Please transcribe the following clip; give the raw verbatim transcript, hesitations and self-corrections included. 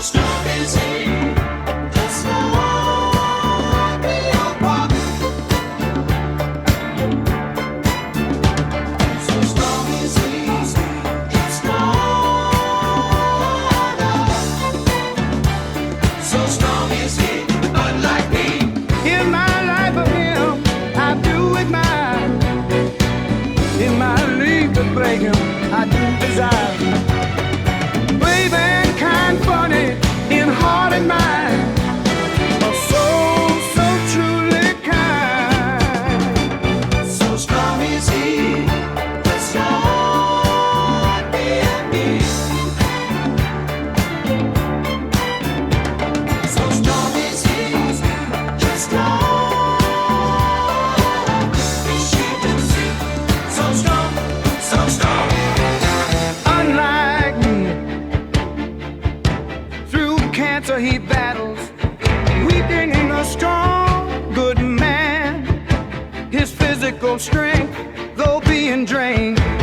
strong is he, just like the old rock. So strong is he, it's stronger. So strong is he, unlike me. In my life of him, I do admire. In my league to play him, I do desire. Brave and kind, funny in heart and mind. A soul so truly kind. So strong is he, just like me and me. So strong is he, just like me. She can see. So strong, so strong. Unlike me, through cancer he battles, weakening a strong, good man. His physical strength, though being drained,